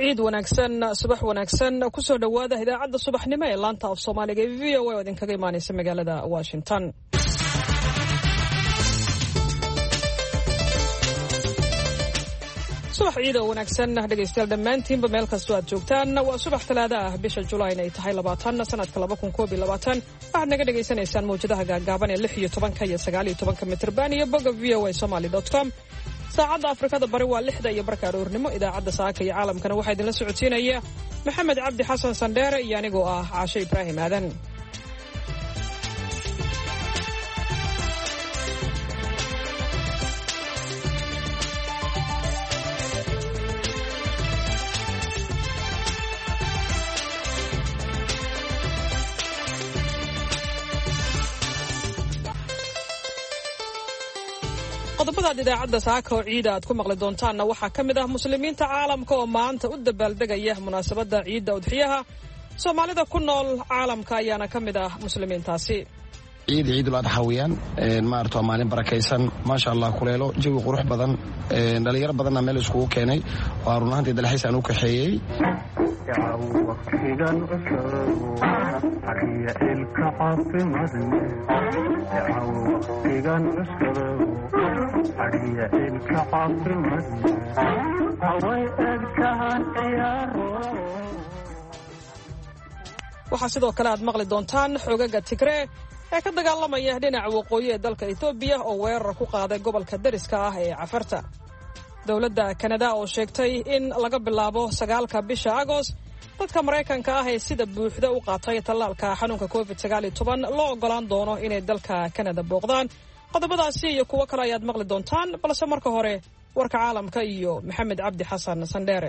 ciid wanaagsan subax wanaagsan kusoo dhawaada idaacadda subaxnimo ee laanta af Soomaaliga ee VOA oo idinkaga imaanaysa magaalada Washington. subax ciid wanaagsan dhageystayaal dhammaantiinba meel kastoo aad joogtaan waa subax Talaado ah bisha July ay tahay 20 sanadka 2022 waxaad naga dhageysanaysaan mowjadaha gaagaaban ee 16 iyo 19 mitir baan iyo bogga voasomali.com. saacadda Afrikada bari waa 6 iyo barka aroornimo. idaacadda saaka iyo caalamkana waxaa idinla socodsiinaya Maxamed Cabdi Xasan Sandheere iyo anigoo ah Caashe Ibraahim Aadan. qodobada idaacadda saaka oo ciida aad ku maqli doontaanna waxaa ka mid ah muslimiinta caalamka oo maanta u dabaaldegaya munaasabadda ciidda udxiyaha. Soomaalida ku nool caalamka ayaana ka mid ah muslimiintaasi. ciidul adha weeyaan maarto maalin barakaysan maasha Allah kuleelo jawi qurux badan dhalinyaro badanna meel iskugu keenay waa runaantii dalxiis aan u kaxeeyay waqtigan cusub hariya ilka caafimaadne waqtigan cusub hariya ilka caafimaadne away egtahan ciyaaro. waxaa sidoo kale aad maqli doontaan xogaga Tigray ee ka dagaalamaya dhinaca waqooyi ee dalka Itoobiya oo weerar ku qaaday gobolka dariska ah ee Cafarta. dowladda Canada oo sheegtay in laga bilaabo 9 bisha Agost dadka Mareykanka ah ee sida buuxda u qaatay tallaalka xanuunka COVID-19 loo ogolaan doono inay dalka Canada booqdaan. qodobadaasi iyo kuwa kale ayaad maqli doontaan balse marka hore warka caalamka iyo Maxamed Cabdi Xasan Sandheere.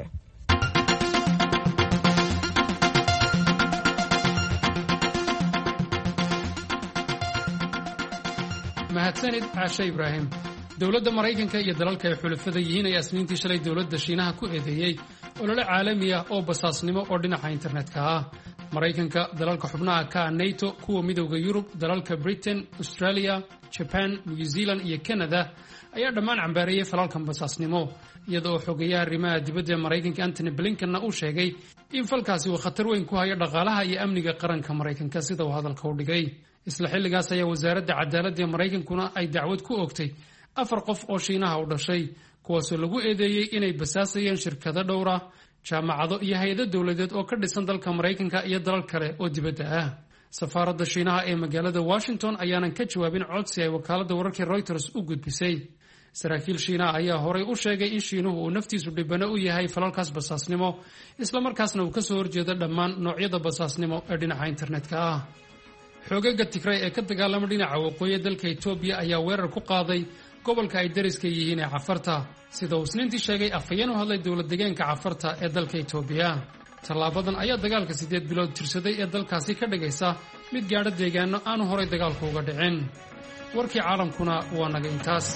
mahadsanid Caashe Ibraahim. dowladda Mareykanka iyo dalalka ay xulafada yihiin ayaa isniintii shalay dowladda Shiinaha ku eedeeyay olole caalami ah oo basaasnimo oo dhinaca internetka ah. Mareykanka, dalalka xubnaha ka NATO, kuwa midowga Yurub, dalalka Britain, Australia, Japan, New Zealand iyo Canada ayaa dhammaan cambaareeyay falalkan basaasnimo, iyada oo xogeeyaha arrimaha dibadda ee Mareykanka Antony Blinken uu sheegay in falkaasi uu khatar weyn ku hayo dhaqaalaha iyo amniga qaranka Mareykanka sida uu hadalka u dhigay. isla xilligaas ayaa wasaaradda cadaaladda ee Mareykankuna ay dacwad ku oogtay 4 qof oo Shiinaha u dhashay kuwaasoo lagu eedeeyay inay basaasayeen shirkado dhowr ah, jaamacado iyo hay'ado dawladeed oo ka dhisan dalka Mareykanka iyo dalal kale oo dibadda ah. safaaradda Shiinaha ee magaalada Washington ayaanan ka jawaabin codsi ay wakaaladda wararka Reuters u gudbisay. saraakiil Shiinaha ayaa horay u sheegay in Shiinuhu uu naftiisu dhibano u yahay falalkaas basaasnimo isla markaasna uu ka soo horjeedo dhammaan noocyada basaasnimo ee dhinaca internetka ah. xogaga Tigray ee ka dagaalama dhinaca waqooyi dalka Itoobiya ayaa weerar ku qaaday gobolka ay dariska yihiin ee Cafarta sida uu isniintii sheegay afhayeen u hadlay dowlad deegaanka Cafarta ee dalka Itoobiya. tallaabadan ayaa dagaalka 8 bilood tirsaday ee dalkaasi ka dhigaysa mid gaadha deegaano aanu horay dagaalku uga dhicin. warkii caalamkuna waa naga intaas.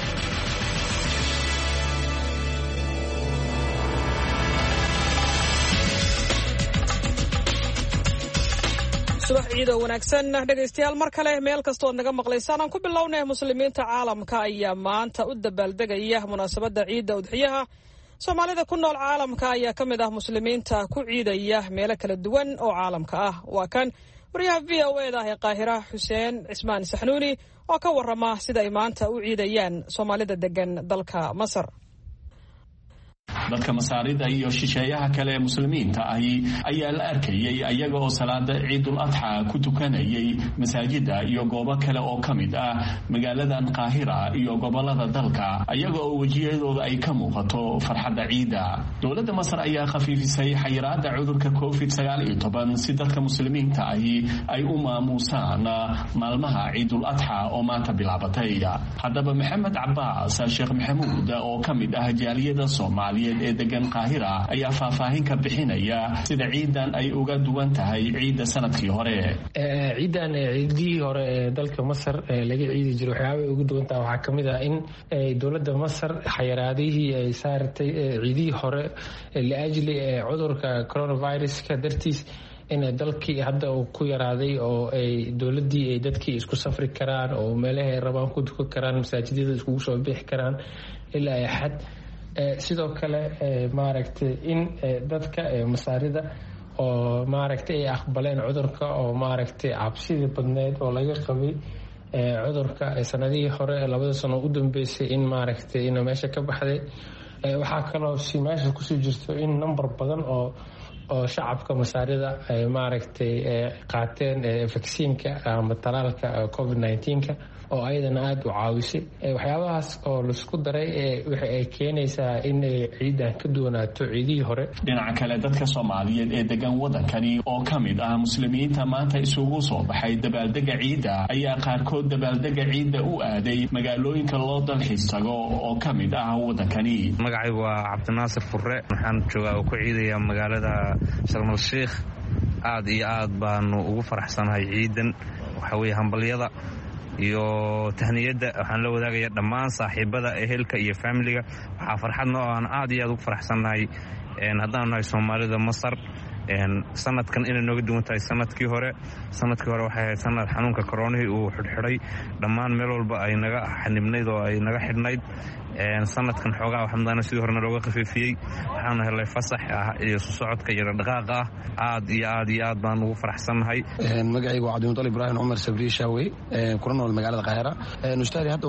subax ciid wanaagsan dhageystayaal mar kale meel kastoo naga maqlaysaan aan ku bilownay muslimiinta caalamka ayaa maanta u dabaaldegaya munaasabadda ciidda udxiyaha. Soomaalida ku nool caalamka ayaa ka mid ah muslimiinta ku ciidaya meelo kala duwan oo caalamka ah. waa kan wariyaha VOA ee Qaahira Xuseen Cismaan Saxnuuni oo ka warrama sida ay maanta u ciidayaan Soomaalida degan dalka Masar. dadka Masaarida iyo shisheeyaha kale ee muslimiinta ayaa la arkayay ayaga oo salaada ciidul adha ku tukanayay masaajida iyo goobo kale oo kamid ah magaaladan Qaahira iyo gobolada dalka ayaga oo wajiyadooda ay ka muuqato farxadda ciida. dowladda Masar ayaa khafiifisay xayiraadda cudurka COVID-19 si dadka muslimiinta ay u maamusaan maalmaha ciidul adha oo maanta bilaabatay. haddaba Maxamed Cabbaas Sheekh Maxamuud oo kamid ah jaaliyada Soomaaliyeed ee degan Qaahira ayaa faahfaahin ka bixinaya sida ciidan ay uga duwan tahay ciida sanadkii hore. ciidan ciidii hore ee dalka Masar laga ciidi jiray waxyaabo ugu duwan tahay waxaa kamid ah in dowladda Masar xayiraadihii ay saartay ciidii hore la ajli cudurka coronavirus ka dartiis in dalkii hadda uu ku yaraaday oo ay dowladii ay dadkii isku safri karaan oo meelaha ay rabaan ku dukan karaan masaajidada isku soo bixi karaan ilaa ay xad sidoo kale maaragtay in dadka masaarida oo maaragtay ay aqbaleen cudurka oo maaragtay cabsidii badneed oo laga qabay cudurka sanadihii hore 2 sano u dambeysay in maaragtay in meesha ka baxday. waxaa kaloo si meesha kusii jirto in number badan oo shacabka masaarida ay maaragtay qaateen vaksiinka ama talaalka COVID-19 oo ayadana aada u caawisay. waxyaabahaas oo laisku daray waxa ay keenaysaa in ciidan ka duwanaato ciidihii hore. dhinaca kale dadka Soomaaliyeed ee degan wadankani oo ka mid ah muslimiinta maanta isugu soo baxay dabaaldega ciida ayaa qaarkood dabaaldega ciida u aaday magaalooyinka loo dalxiis tago oo ka mid ah wadankani. magacaygu waa Cabdinaasir Furre, waxaan joogaa ku ciidaya magaalada Sharm el Sheikh. aad iyo aad baanu ugu faraxsanahay ciidan. waxa weeye hambalyada iyo tahniyada waxaan la wadaagayaa dhammaan saaxiibada ehelka iyo familiga. waxaa farxad noo aan aad iyo aad ugu faraxsanahay haddaan nahay Soomaalida Masar sanadkan inay nooga duwan tahay sanadkii hore waxay ahayd sanad xanuunka koronihii uu xidhxidhay dhammaan meel walba ay naga xanibnayd oo ay naga xidhnayd. sanadkan xoogaa waxaan sidii horena looga khafiifiyey. waxaanu helay fasax ah iyo socodka iyo dhaqaaqa ah. aad iyo aad baan ugu faraxsanahay. magacaygu waa Cabdimudal Ibraahim Cumar Sabri Shaawe, kuna nool magaalada Qaahira. ustaadi hadda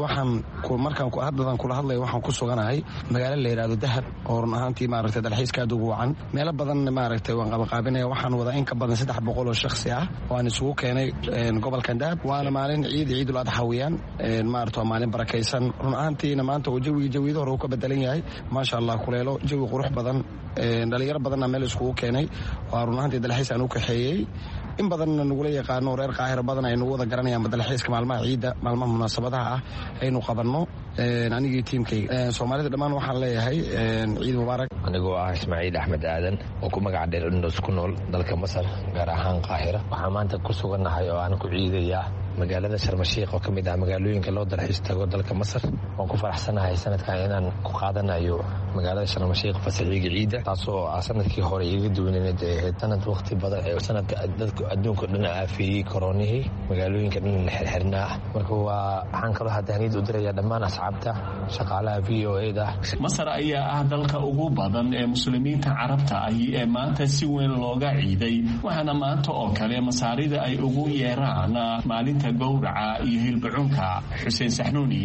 markaan kula hadlayo waxaan ku suganahay magaalo la yiraahdo Dahab oo run ahaantii maaragtay dalxiiska aad ugu wacan. meelo badan maaragtay waan qabanqaabinaya. waxaan wadaa in ka badan 300 oo shakhsi ah waan isugu keenay gobolkan Dahab. waana maalin ciidul adha weeyaan. maaragtay maalin barakaysan. run ahaantiina maanta jawiga hore uu ka bedelan yahay. maasha Allah kuleelo jawi qurux badan. dhalinyaro badanna meel iskugu keenay. waa run ahaantii dalxiis aan u kaxeeyay. in badanna nagula yaqaano reer Qaahira badan ay nagu wada garanayaan dalxiiska maalmaha ciida, maalmaha munaasabadaha ah aynu qabanno. anigii tiimkayga Soomaalida dhammaan waxaan leeyahay ciid mubaarak. anigoo ah Ismaaciil Axmed Aadan oo ku magac dheer Indhoos ku nool dalka Masar gaar ahaan Qaahira. waxaan maanta ku sugannahay oo aan ku ciidayaa magaalada Sharm el Sheikh oo ka mid ah magaalooyinka loo dalxiis tago dalka Masar. waan ku faraxsanahay sanadkan inaan ku qaadanayo magaalada Sharm el Sheikh fasaxiga ciida, taasoo sanadkii hore iga duwaneed sanad waqti badan sanadka dadka adduunka dhan aafiyey koronihii magaalooyinka dhan la xirxirnaa. marka waxaan kaloo haddaanid u dirayaa dhammaan asxaabta shaqaalaha VOA-da. Masar ayaa ah dalka ugu badan ee muslimiinta carabta ahi ee maanta si weyn looga ciiday. waxaana maanta oo kale masaarida ay ugu yeeraan maalinta gowraca iyo hilbacunka. Xuseen Saxnuuni,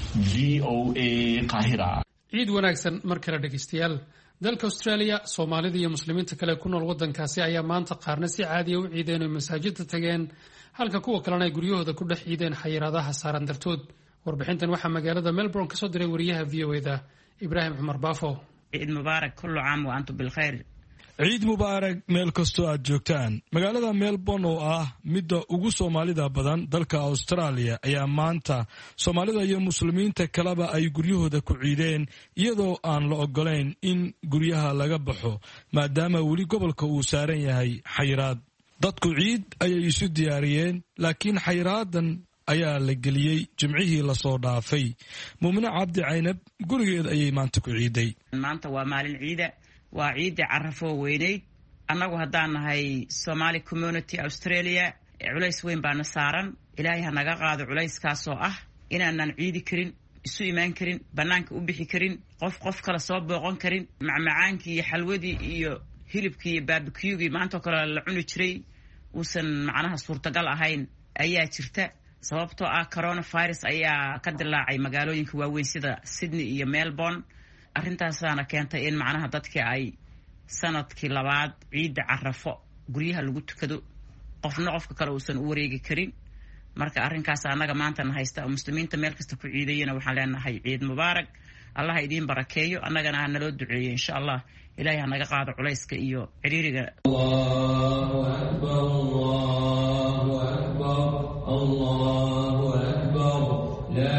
VOA Qaahira. ciid wanaagsan mar kale dhegaystayaal. dalka Australia Soomaalida iyo muslimiinta kale ku nool wadankaasi ayaa maanta qaarna si caadi ah u ciideen oo masaajidda tageen, halka kuwa kalena ay guryahooda ku dhex ciideen xayiraadaha saaran dartood. warbixintan waxaa magaalada Melbourne ka soo diray wariyaha VOA-da Ibraahim Cumar Baafo. ciid mubaarak, kullu caam wa antum bilkhayr. ciid mubaarak meel kastoo aad joogtaan. magaalada Melbourne oo ah midda ugu Soomaalida badan dalka Australia ayaa maanta Soomaalida iyo muslimiinta kaleba ay guryahooda ku ciideen iyadoo aan la ogolayn in guryaha laga baxo maadaama weli gobolka uu saaran yahay xayiraad. dadku ciid ayay isu diyaariyeen, laakiin xayraadan ayaa la geliyey jimcihii lasoo dhaafay. Muumina Cabdi Caynab gurigeed ayay maanta ku ciiday. maanta waa maalin ciida, waa ciidda carafo weyneyd. annagu haddaan nahay Somali Community Australia culays weyn baana saaran. ilaahay ha naga qaado culayskaasoo ah inaanan ciidi karin, isu imaan karin, bannaanka u bixi karin, qof kale soo booqan karin. macmacaankii iyo xalwadii iyo hilibkii iyo barbecue-gii maantoo kale la cuni jiray uusan macnaha suurtagal ahayn ayaa jirta. sababtoo ah coronavirus ayaa ka dilaacay magaalooyinka waaweyn sida Sydney iyo Melbourne. arintaasaana keentay in macnaha dadkii ay sanadkii labaad ciidda carafo guryaha lagu tukado, qofka kale uusan u wareegi karin. marka arrinkaas annaga maanta haysta muslimiinta meel kasta ku ciidayana waxaan leenahay ciid mubaarak. allah idiin barakeeyo, annagana ha naloo duceeyo insha allah. ilaahay ha naga qaado culayska iyo ciriiriga. Allahu akbar, Allahu akbar, Allahu akbar, la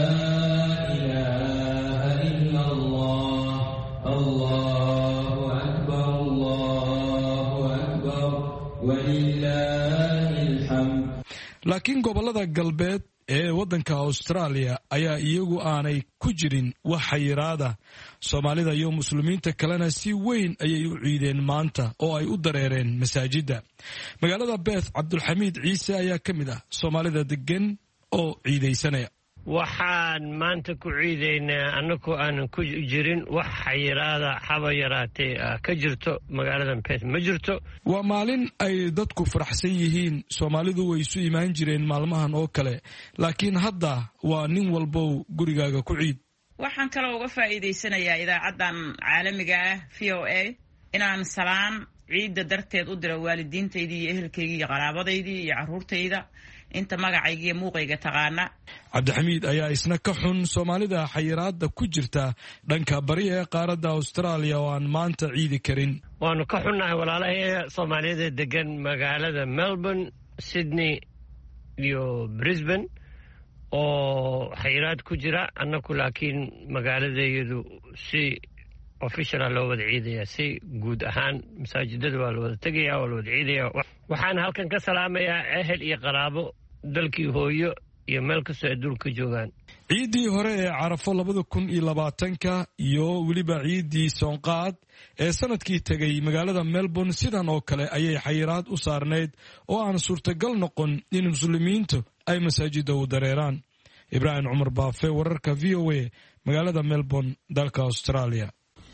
ilaha illa Allah, Allahu akbar, Allahu akbar, walillahil hamd. laakiin gobolada galbeed ee waddanka Australia ayaa iyagu aanay ku jirin wax xayiraada. Soomaalida iyo muslimiinta kalena si weyn ayay u ciideen maanta oo ay u dareereen masaajidda. magaalada Perth Cabdulxamiid Ciise ayaa ka mid ah Soomaalida degan oo ciidaysanaya. waxaan maanta ku ciidaynaa annagoo aanan ku jirin wax xayiraada haba yaraatee ka jirto magaaladan Perth ma jirto. waa maalin ay dadku faraxsan yihiin. Soomaalidu way isu imaan jireen maalmahan oo kale, laakiin hadda waa nin walbow gurigaaga ku ciid. waxaan kaloo uga faa'iidaysanayaa idaacaddan caalamiga ah VOA inaan salaan ciidda darteed u diro waalidiintaydii iyo ehelkaygii iyo qaraabadaydii iyo carruurtayda inta magacayga iyo muuqayga taqaana. Cabdixamiid ayaa isna ka xun Soomaalida xayiraadda ku jirta dhanka bari ee qaaradda Australia oo aan maanta ciidi karin. waanu ka xunnahay walaalahay Soomaalida degan magaalada Melbourne, Sydney iyo Brisbane oo xayiraad ku jira. annagu laakiin magaaladayadu si official loo wada ciidaya, si guud ahaan masaajidada waa la wada tegaya, waa la wada ciidaya. waxaan halkan ka salaamayaa ehel iyo qaraabo dalkii hooyo iyo meel kastoo adduunka joogaan. ciiddii hore ee Carafo 2020 iyo weliba ciiddii Soonqaad ee sanadkii tegay magaalada Melbourne sidan oo kale ayay xayiraad u saarneyd oo aan suurtagal noqon in muslimiintu ay masaajida u dareeraan. Ibraahim Cumar Baafe, wararka VOA, magaalada Melbourne, dalka Australia.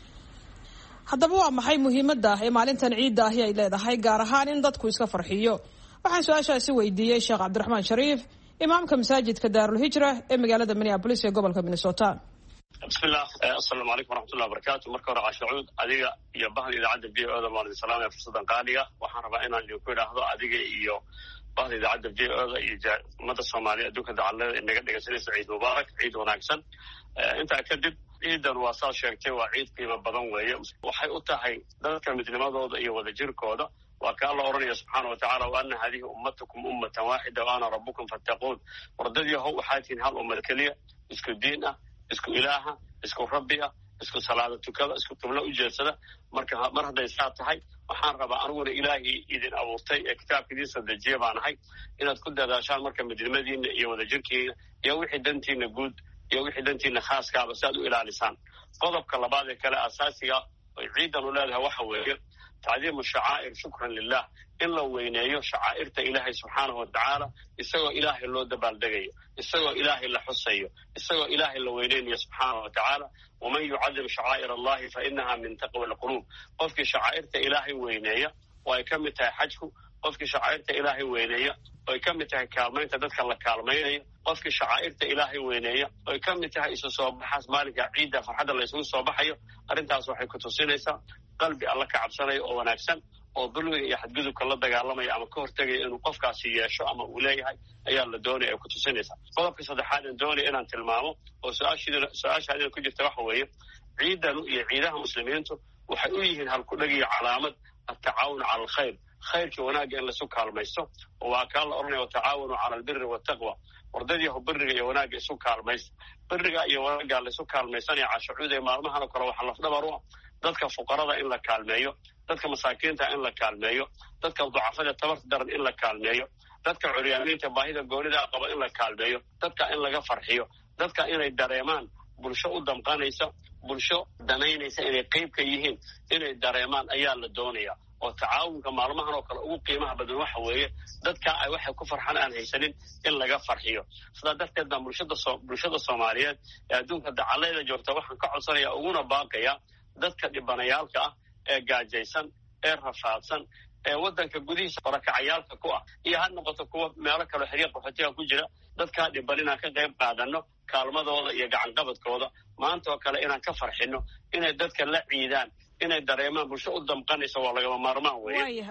haddaba waa maxay muhiimadda ee maalintan ciidda ahi ay leedahay, gaar ahaan in dadku iska farxiyo? waxaan su-aashaasi weydiiyey Sheekh Cabdiraxmaan Shariif, imaamka masaajidka Daarul Hijra ee magaalada Minneapolis ee gobolka Minnesota. bismillah, assalaamu calaykum waraxmatullahi wabarakaatu. marka hore cashucuud adiga iyo bahda idaacadda VOA-da maalin salaam ee fursadan qaaliga. waxaan rabaa inaan idinku idhaahdo adiga iyo bahda idaacadda VOA-da iyo ummadda Soomaaliya adduunka dacallada inaga dhegaysanaysa ciid mubaarak, ciid wanaagsan. intaa kadib ciidan waa saa sheegtay waa ciid qiimo badan weeye. waxay u tahay dadka midnimadooda iyo wadajirkooda. waa ka alla oranaya subxaana wa tacaala wa ana hadihi ummatukum ummatan waaxida wa ana rabbukum fattaquun. wardadii how waxaa tihiin hal ummad keliya, isku diin ah, isku ilaaha, isku rabbi ah, isku salaada tukada, isku qiblo u jeedsada. marka mar hadday saa tahay waxaan rabaa aniguna ilaahii idin abuurtay ee kitaabka idiin soo dejiya baan ahay inaad ku dadaashaan marka midnimadiina iyo wadajirkiina iyo wixii dantiina guud iyo wixii dantiina khaaskaaba si aad u ilaalisaan. qodobka labaad ee kale asaasiga oy ciidan u leedahay waxa weeye tacdiimu shacaa'ir shukran lilah, in la weyneeyo shacaa'irta ilaahay subxaanahu watacaala isagoo ilaahay loo dabaaldegayo, isagoo ilaahay la xusayo, isagoo ilaahay la weyneynayo subxaanahu watacaala. waman yucadim shacaa'ir allahi fa inaha min taqwa alquluub. qofkii shacaa'irta ilaahay weyneeya oo ay ka mid tahay xajku, qofkii shacaa'irta ilaahay weyneeya oo ay ka mid tahay kaalmaynta dadka la kaalmaynayo, qofkii shacaa'irta ilaahay weyneeya oo ay ka mid tahay isu soo baxaas maalinka ciidda farxadda la isugu soo baxayo. arrintaas waxay ku tusinaysaa qalbi alla ka cabsanayo oo wanaagsan oo dulmiga iyo xadgudubka la dagaalamaya ama ka hortegaya inuu qofkaasi yeesho ama uu leeyahay ayaa la doonaya ay ku tusinaysaa. qodobka saddexaad aan doonaya inaan tilmaamo oo su-aashaadina ku jirta waxa weeye ciidanu iyo ciidaha muslimiintu waxay u yihiin halkudheg iyo calaamad atacaawun cala alkhayr, khayrkii wanaagga in laisu kaalmaysto. oo waa kaa la odhanaya watacaawanu cala albiri waltaqwa. wardadiiho biriga iyo wanaagga isu kaalmaysta. biriga iyo wanaagga laisu kaalmaysanaya cashacuud ee maalmahan oo kale waxaa lafdhabar u ah dadka fuqarada in la kaalmeeyo, dadka masaakiinta in la kaalmeeyo, dadka ducafada tabarta daran in la kaalmeeyo, dadka curyaamiinta baahida goonida qaba in la kaalmeeyo, dadka in laga farxiyo, dadka inay dareemaan bulsho u damqanaysa, bulsho danaynaysa inay qayb ka yihiin inay dareemaan ayaa la doonaya. oo tacaawunka maalmahan oo kale ugu qiimaha badan waxa weeye dadka ay waxay ku farxan aan haysanin in laga farxiyo. sidaa darteed baan bulshada Soomaaliyeed ee adduunka dacallada joogta waxaan ka codsanaya uguna baaqaya dadka dhibanayaalka ah ee gaajaysan ee rafaadsan ee waddanka gudihiisa barakacayaalka ku ah iyo ha noqoto kuwa meelo kaleo xiriir qaxootiga ku jira, dadkaa dhiban inaan ka qayb qaadano kaalmadooda iyo gacanqabadkooda. maanta oo kale inaan ka farxino, inay dadka la ciidaan, inay dareemaan bulsho u damqanaysa waa lagama maarmaan weeye.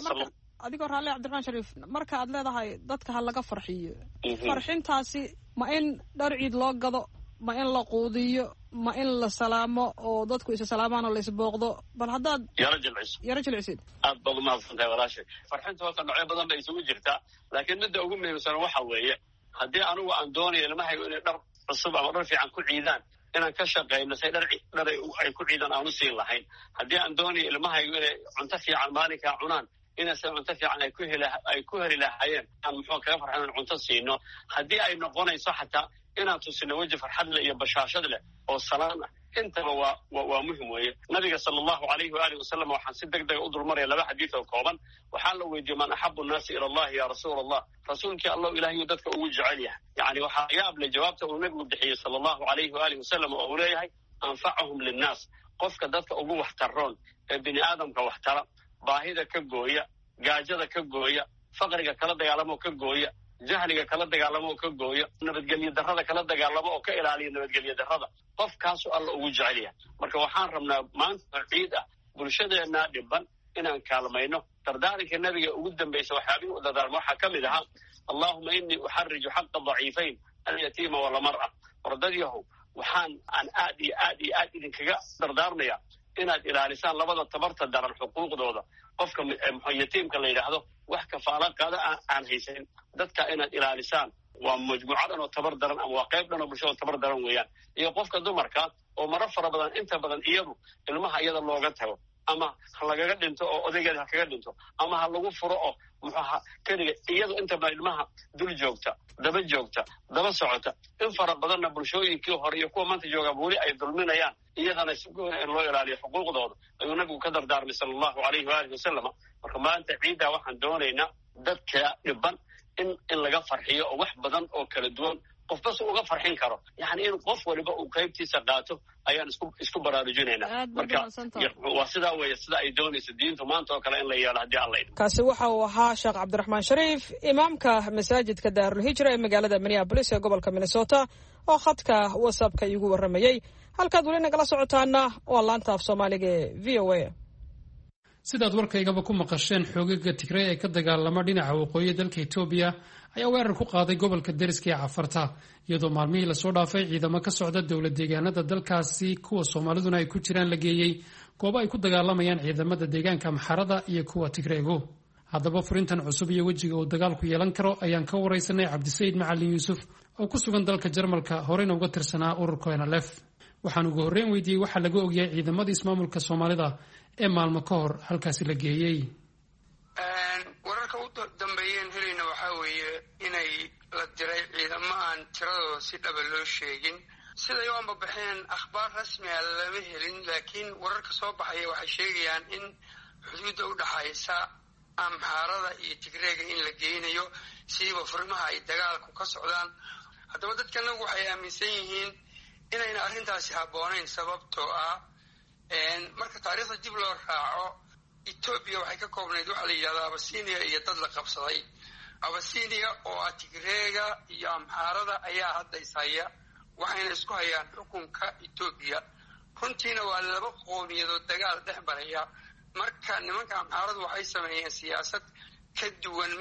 adigoo raalle Cabdiraxmaan Shariif, marka aad leedahay dadka ha laga farxiyo, farxintaasi ma in dhar ciid loo gado, ma in la quudiyo, ma in la salaamo oo dadku isa salaamaan oo la isbooqdo? bal haddaad yaro jilcisid. aad baad umahadsantahay walaashay. farxinta horta nocyo badan bay isugu jirtaa, laakiin midda ugu muhiimsan waxa weeye haddii anigu aan doonayo ilmahaygu inay dhar cusub ama dhar fiican ku ciidaan, inaan ka shaqayno say dhar ay ku ciidaan aan u siin lahayn. haddii aan doonayo ilmahaygu inay cunto fiican maalinkaa cunaan, inayse cunto fiican ay ku heli lahaayeen aan muxuu kaga farxan in cunto siino. haddii ay noqonayso xataa inaan tusino weji farxad leh iyo bashaashad leh oo salaan ah, intaba waa muhim weeye. nabiga sala allahu alayhi waalihi wasalam waxaan si deg dega u dulmaraya 2 xadiid oo kooban. waxaa la weydiiyey man axabu nnaasi ila allahi ya rasuula allah, rasuulkii allahu ilaahiyuu dadka ugu jecel yahay, yani waxaa yaab le jawaabta uu nabigu bixiyey sala allahu alayhi waalihi wasalam oo uu leeyahay anfacahum linnaas, qofka dadka ugu waxtaroon ee bini aadamka waxtara, baahida ka gooya, gaajada ka gooya, faqriga kala dagaalamo ka gooya, jahliga kala dagaalamo oo ka gooya, nabadgelyo darrada kala dagaalamo oo ka ilaaliya nabadgelyo darrada, qofkaasu alla ugu jecel yahay. marka waxaan rabnaa maanta ciid ah bulshadeenna dhiban inaan kaalmayno. dardaaranka nabiga ugu dambaysa waxyaabihii u dardaarma waxaa ka mid ahaa allahuma inii uxariju xaqa daciifayn alyatiima walamara. wardadyahow waxaan aad iyo aad iyo aad idinkaga dardaarmaya inaad ilaalisaan labada tabarta daran xuquuqdooda. qofka yatiimka la yidhaahdo wax kafaala qaada aan haysanin, dadka inaad ilaalisaan. waa majmuucadan oo tabar daran ama waa qayb dhan oo bulshada tabar daran weeyaan. iyo qofka dumarka oo maro fara badan inta badan iyadu ilmaha iyada looga tago, ama ha lagaga dhinto oo odaygeeda ha kaga dhinto, ama ha lagu furo oo muxuaha keliga iyadu inta badan ilmaha dul joogta, daba socota. in fara badanna bulshooyinkii hore iyo kuwa maanta joogaaba weli ay dulminayaan, iyadana si goona in loo ilaaliyo xuquuqdooda ayuu nabigu ka dardaarmay sala allahu alayhi waalihi wasalama. marka maanta ciiddaa waxaan doonaynaa dadka dhiban in laga farxiyo oo wax badan oo kala duwan qofba si uga farxin karo, yani in qof waliba uu qaybtiisa qaato ayaan isku baraarujinaynaa. marka waa sidaa weeye sida ay doonayso diintu maanta oo kale in la yeelo haddii alla idin. kaasi waxa uu ahaa sheekh cabdiraxmaan shariif, imaamka masaajidka daarulhijra ee magaalada minneabolis ee gobolka minnesota, oo khadka whatsappka iigu warramayey. halkaad weli nagala socotaana waa laanta af soomaaliga ee v o a. sidaad warkaygaba ku maqasheen, xoogaga Tigray ee ka dagaalama dhinaca waqooyi dalka Itoobiya ayaa weerar ku qaaday gobolka deriska ee Cafarta, iyadoo maalmihii lasoo dhaafay ciidamo ka socda dowlad deegaanada dalkaasi kuwa Soomaaliduna ay ku jiraan la geeyey goobo ay ku dagaalamayaan ciidamada deegaanka Amxarada iyo kuwa Tigraygu. haddaba furintan cusub iyo wejiga uu dagaalku yeelan karo ayaan ka waraysanay Cabdisayid Macalin Yuusuf oo ku sugan dalka Jarmalka, horeyna uga tirsanaa ururka NLF. waxaan ugu horreyn weydiiyey waxa laga ogyahay ciidamadii ismaamulka Soomaalida ee maalmo ka hor halkaasi la geeyey. wararka u dambeeyeen helayna waxaa weeye inay la diray ciidamo aan tiradooda si dhaba loo sheegin. siday u ambabaxeen akhbaar rasmi ah lama helin, laakiin wararka soo baxaya waxay sheegayaan in xuduudda u dhaxaysa Amxaarada iyo Tigreega in la geynayo siiba furimaha ay dagaalku ka socdaan. haddaba dadkanagu waxay aaminsan yihiin inayna arrintaasi habboonayn, sababtoo ah marka taariikhda dib loo raaco Etoobiya waxay ka koobnayd waxa la yidhahdaa Abasinia iyo dad la qabsaday. Abasinia oo ah Tigreega iyo Amxaarada ayaa hadda ishaya, waxayna isku hayaan xukunka Etoobiya. runtiina waa laba qowmiyadood dagaal dhex baraya. marka nimanka Amxaaradu waxay sameeyeen siyaasad ka duwan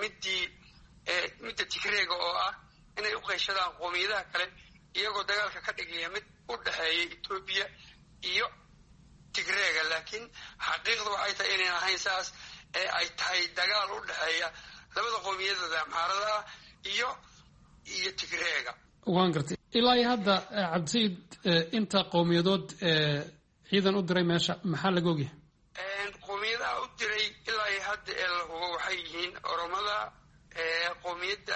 midda Tigreega oo ah inay u qeyshadaan qowmiyadaha kale, iyagoo dagaalka ka dhigaya mid u dhexeeya Etoobiya iyo Tigreega. laakiin xaqiiqda waxay tahay inayn ahayn saas, ee ay tahay dagaal u dhexeeya labada qowmiyadooda Amxaarada iyo Tigreega. waan gartay. ilaa iyo hadda Cabdisayid, inta qowmiyadood ciidan u diray meesha maxaa laga ogyahay? qowmiyadaha u diray ilaa iyo hadda ee la hubo waxay yihiin Oromada, qowmiyadda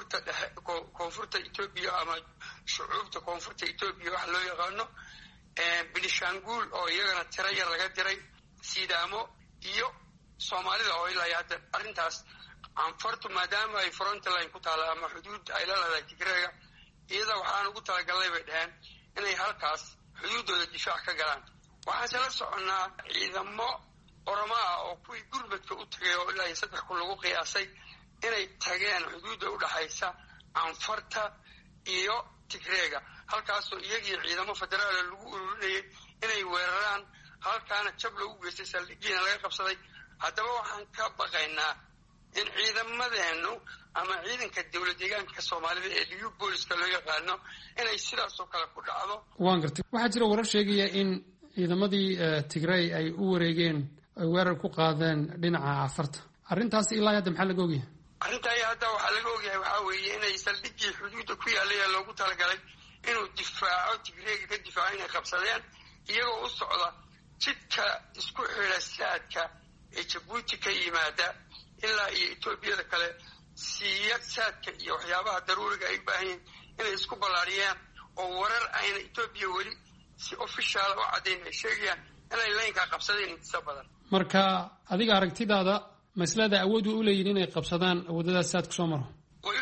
koonfurta Etoobiya ama shucuubta koonfurta Etoobiya waxa loo yaqaano, Benishangul oo iyagana tiro yar laga diray, Sidaamo iyo Soomaalida oo ilaa iyo hadda arrintaas Anfartu maadaama ay frontline ku taala ama xuduud ay la leedahay Tigreega, iyada waxaan ugu talagalnay bay dhaheen inay halkaas xuduuddooda difaac ka galaan. waxaanse la soconnaa ciidamo Oromo ah oo kuwii gurmadka u tagay oo ilaa iyo 3 kun lagu qiyaasay inay tageen xuduudda u dhaxaysa Anfarta iyo Tigreega, halkaasoo iyagii ciidamo federaal lagu ururinayay inay weeraraan, halkaana jab lagu geystay, saldhigiina laga qabsaday. haddaba waxaan ka baqaynaa in ciidamadeenu ama ciidanka dowlad deegaanka Soomaalida ee liyu booliska loo yaqaano inay sidaas oo kale ku dhacdo. waan gartay. waxaa jira warar sheegaya in ciidamadii Tigray ay u wareegeen, ay weerar ku qaadeen dhinaca Cafarta. arrintaasi ilaa hadda maxaa laga ogyahay? arrintaasi hadda waxaa laga ogyahay waxaa weeye inay saldhigii xuduudda ku yaallay ee loogu talagalay inuu difaaco Tigreega ka difaaco inay qabsadeen, iyagoo u socda jidka isku xidha saadka ee Jabuuti ka yimaada ilaa iyo Etoobiyada kale, siiya saadka iyo waxyaabaha daruuriga ay u baahan yihiin inay isku ballaariyaan. oo warar ayna Etoobiya weli si official u caddayn ay sheegayaan inay laynka qabsadeen inta badan. marka adiga aragtidaada maslada awood u leeyihiin inay qabsadaan wadadaas saad ku soo maro? way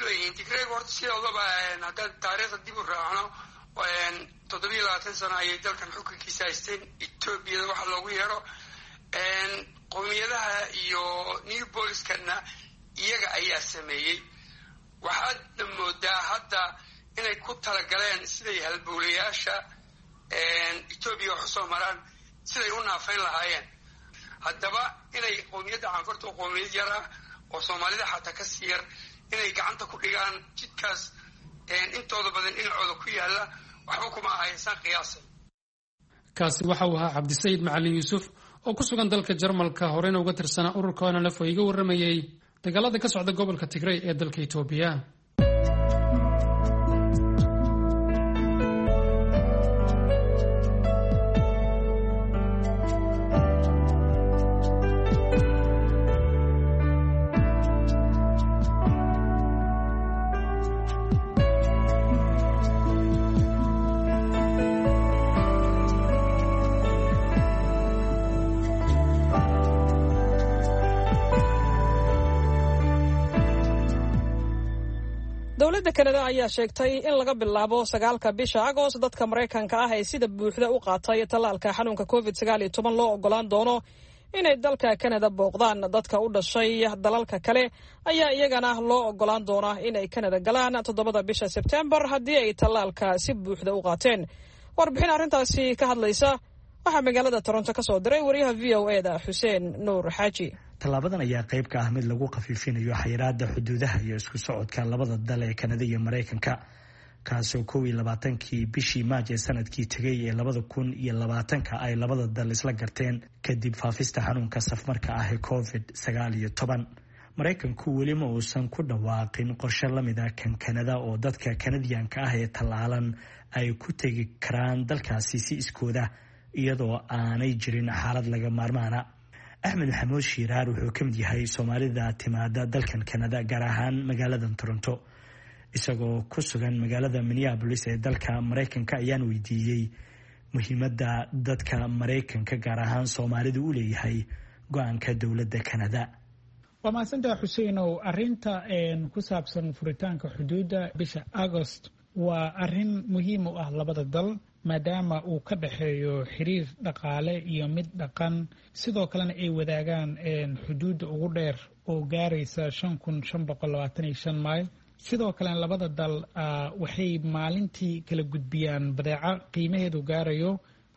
leeyihiin. tigreegu horta sidoodaba haddaan taariikhda dib u raacno 720 sano ayay dalkan xukunkiisa haysteen. etoobiyada waxa loogu yeero qowmiyadaha iyo new booliskana iyaga ayaa sameeyey. waxaadna moodaa hadda inay ku talagaleen siday halbowlayaasha etoobiya wax usoo maraan siday u naafayn lahaayeen. haddaba inay qowmiyadda canfurta oo qowmiyad yar ah oo soomaalida xataa ka sii yar inay gacanta ku dhigaan jidkaas intooda badan dhinacooda ku yaalla waxba kuma ahaysaan qiyaasay. kaasi waxa uu ahaa cabdisayid macalin yuusuf oo ku sugan dalka jarmalka horeyna uga tirsanaa ururka onlf oo iga warramayey dagaalada ka socda gobolka tigray ee dalka etoobiya. dowladda kanada ayaa sheegtay in laga bilaabo 9 bisha Agoost dadka Mareykanka ah ee sida buuxda u qaatay tallaalka xanuunka COVID-19 loo ogolaan doono inay dalka Kanada booqdaan. dadka u dhashay dalalka kale ayaa iyagana loo ogolaan doonaa inay Kanada galaan 7 bisha Sebtembar haddii ay tallaalka si buuxda u qaateen. warbixin arrintaasi ka hadlaysa waxaa magaalada Toronto ka soo diray wariyaha VOA-da Xuseen Nuur Xaaji. tallaabadan ayaa qayb ka ah mid lagu khafiifinayo xayiraadda xuduudaha iyo isku socodka labada dal ee Kanada iyo Mareykanka, kaasoo 21kii bishii Maaj ee sanadkii tegay ee 2020 ay labada dal isla garteen kadib faafista xanuunka safmarka ah ee COVID-19. Mareykanku weli ma uusan ku dhawaaqin qorshe la mid ah kan Kanada oo dadka Kanadiyaanka ah ee tallaalan ay ku tegi karaan dalkaasi si iskooda iyadoo aanay jirin xaalad laga maarmaana. Axmed Maxamuud Shiiraar wuxuu ka mid yahay Soomaalida timaada dalkan Kanada gaar ahaan magaalada Toronto. isagoo ku sugan magaalada Minneapolis ee dalka Mareykanka ayaan weydiiyey muhiimadda dadka Mareykanka gaar ahaan Soomaalidu u leeyahay go'aanka dowladda Kanada. waa mahadsantahay Xuseenow. arrinta ku saabsan furitaanka xuduudda bisha Agost waa arrin muhiim u ah labada dal maadaama uu ka dhaxeeyo xiriir dhaqaale iyo mid dhaqan, sidoo kalena ay wadaagaan xuduudda ugu dheer oo gaaraysa 5,525 mayl. sidoo kale labada dal waxay maalintii kala gudbiyaan badeeco qiimaheedu gaarayo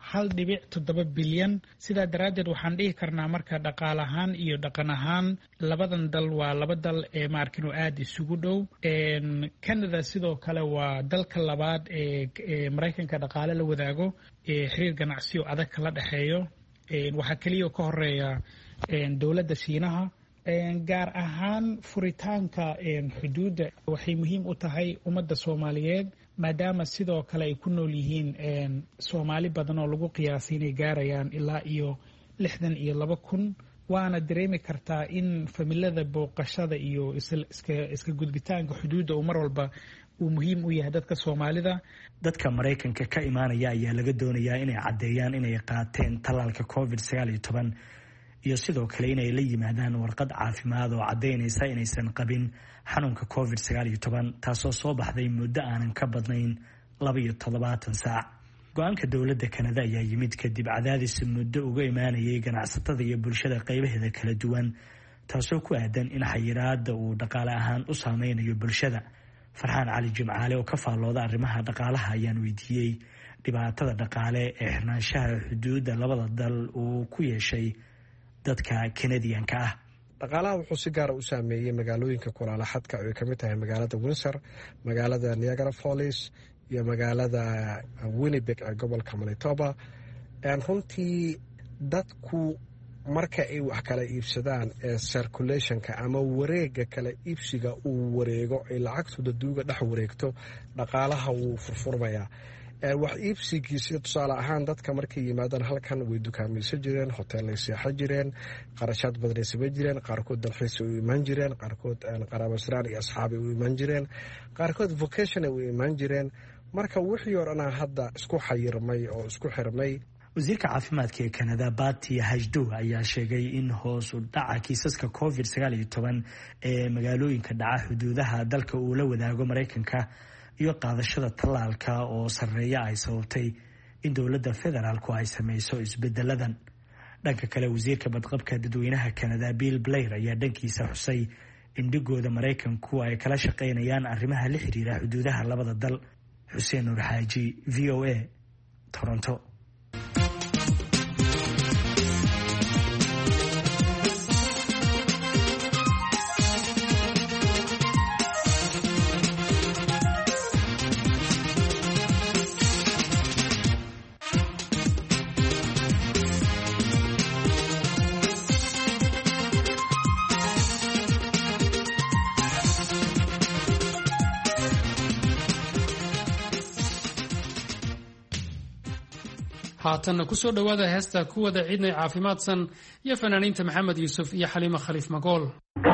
1.7 bilyan. sidaa daraaddeed waxaan dhihi karnaa marka dhaqaale ahaan iyo dhaqan ahaan labadan dal waa laba dal ee maarkin oo aada isugu dhow. Canada sidoo kale waa dalka labaad ee Mareykanka dhaqaale la wadaago ee xiriir ganacsi oo adag kala dhexeeyo. waxaa kaliya ka horeeya dowladda Shiinaha. gaar ahaan furitaanka xuduudda waxay muhiim u tahay ummadda Soomaaliyeed maadaama sidoo kale ay ku nool yihiin Soomaali badan oo lagu qiyaasay inay gaarayaan ilaa iyo 62,000. waana dareemi kartaa in familada booqashada iyo iska gudbitaanka xuduudda uu mar walba uu muhiim u yahay dadka Soomaalida. dadka Mareykanka ka imaanaya ayaa laga doonayaa inay caddeeyaan inay qaateen tallaalka COVID-19 iyo sidoo kale inay la yimaadaan warqad caafimaad oo caddaynaysa inaysan qabin xanuunka COVID-19 taasoo soo baxday muddo aanan ka badnayn 72 saac. go-aanka dowladda Kanada ayaa yimid kadib cadaadis muddo uga imaanayay ganacsatada iyo bulshada qaybaheeda kala duwan, taasoo ku aadan in xayiraadda uu dhaqaale ahaan u saameynayo bulshada. Farxaan Cali Jimcaale oo ka faallooda arrimaha dhaqaalaha ayaan weydiiyey dhibaatada dhaqaale ee xirnaanshaha xuduudda labada dal uu ku yeeshay dadka Kanadiyaanka ah. dhaqaalaha wuxuu si gaara u saameeyey magaalooyinka kulaala xadka ay ka mid tahay magaalada Windsor, magaalada Niagara Falls iyo magaalada Winnipeg ee gobolka Manitoba. runtii dadku marka ay wax kala iibsadaan ee circulationka ama wareega kala iibsiga uu wareego ay lacagtooda duuga dhex wareegto, dhaqaalaha wuu furfurmayaa. wax iibsigii sida tusaale ahaan dadka markay yimaadaan halkan way dukaamaysan jireen, hoteellay seexan jireen, qarashaad badanay samayn jireen, qaarkood dalxiis u imaan jireen, qaarkood qaraabasiraan iyo asxaabay u imaan jireen, qaarkood vocation ay u imaan jireen. marka wixii oo dhanaa hadda isku xayirmay oo isku xirmay. wasiirka caafimaadka ee Canada Bati Hajdu ayaa sheegay in hoos u dhaca kiisaska COVID-19 ee magaalooyinka dhaca xuduudaha dalka uu la wadaago Mareykanka iyo qaadashada tallaalka oo sareeya ay sababtay in dowladda federaalku ay sameyso isbedeladan. dhanka kale wasiirka badqabka dadweynaha Canada Bill Blair ayaa dhankiisa xusay in dhigooda Mareykanku ay kala shaqeynayaan arrimaha la xiriira xuduudaha labada dal. Xuseen Nur Xaaji, VOA, Toronto. haatanna ku soo dhowaada heesta ku wada ciidnay caafimaadsan iyo fanaaniinta maxamed yuusuf iyo xaliimo khaliif magool.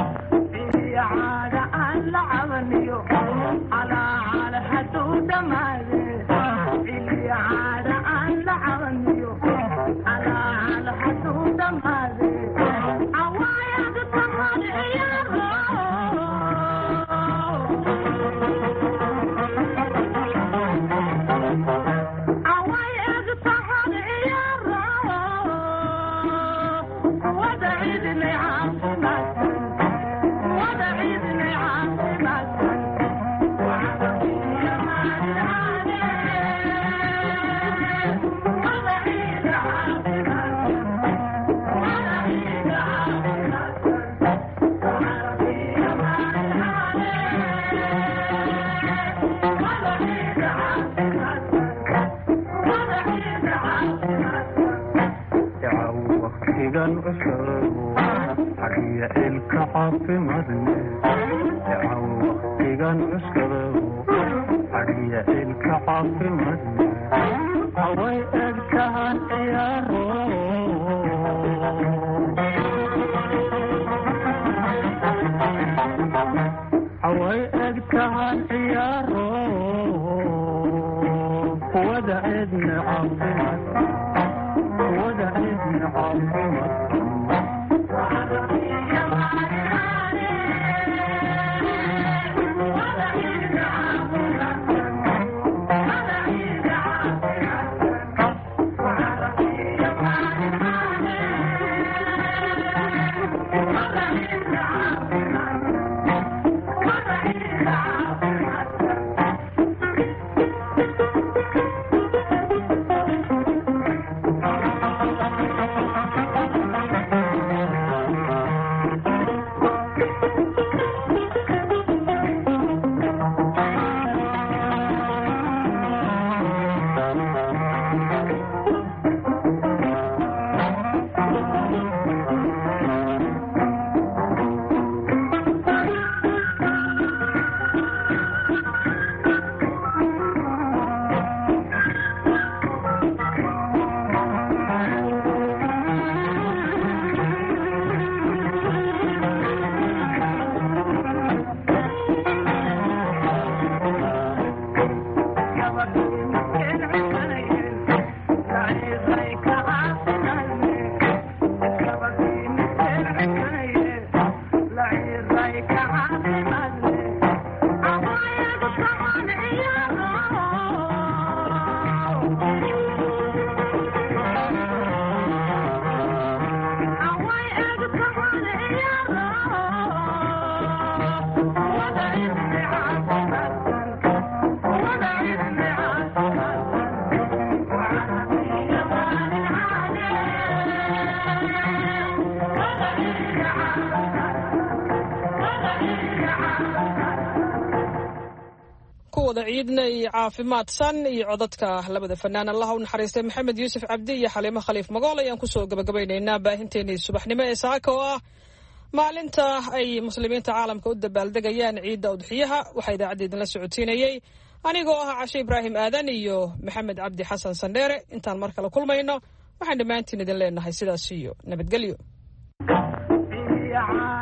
ciidnay caafimaadsan iyo codadka labada fanaan Allah u naxariistay Maxamed Yuusuf Cabdi iyo Xaliimo Khaliif Magool ayaan ku soo gabagabaynaynaa baahinteennii subaxnimo ee saaka oo ah maalinta ay muslimiinta caalamka u dabaaldegayaan ciidda udxiyaha. waxaa idaacadeedin la socotiinayay anigoo ah Cashe Ibraahim Aadan iyo Maxamed Cabdi Xasan Sandheere. intaan mar kale kulmayno waxaan dhammaantiin idin leenahay sidaas iyo nabadgelyo.